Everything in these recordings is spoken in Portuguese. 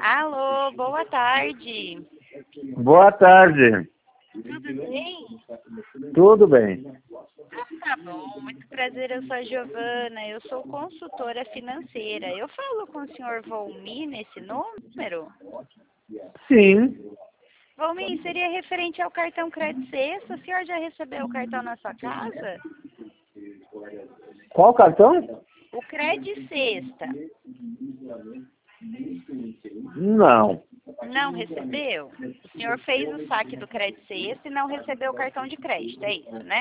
Alô, boa tarde. Boa tarde. Tudo bem? Tudo bem? Tá bom, muito prazer, eu sou a Giovana, eu sou consultora financeira. Eu falo com o senhor Volmir nesse número? Sim. Volmir, seria referente ao cartão Crédito Sexta, o senhor já recebeu o cartão na sua casa? Qual cartão? O Crédito Sexta. Não. Não recebeu? O senhor fez o saque do Crédito Sexta e não recebeu o cartão de crédito, é isso, né?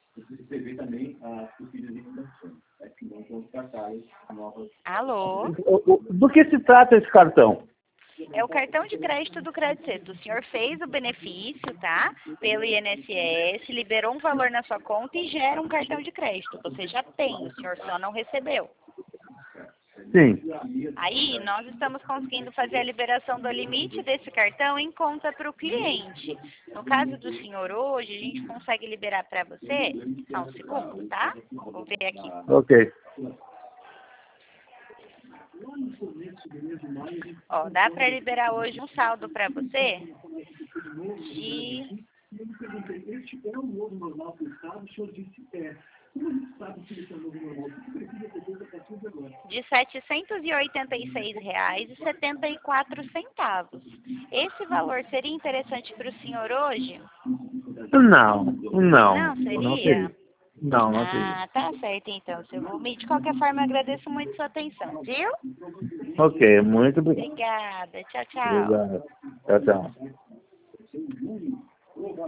Alô? Do que se trata esse cartão? É o cartão de crédito do Crédito Sexta. O senhor fez o benefício, tá? Pelo INSS, liberou um valor na sua conta e gera um cartão de crédito. Você já tem, o senhor só não recebeu. Sim. Aí, nós estamos conseguindo fazer a liberação do limite desse cartão em conta para o cliente. No caso do senhor hoje, a gente consegue liberar para você, só um segundo, tá? Vou ver aqui. Ok. Ó, dá para liberar hoje um saldo para você de... de R$ 786,74. Esse valor seria interessante para o senhor hoje? Não. Não Não seria? seria. Não seria. Ah, tá certo então, seu Volmir. De qualquer forma, eu agradeço muito sua atenção, viu? Ok, muito obrigado. Obrigada. Tchau, tchau. Obrigado. Tchau, tchau.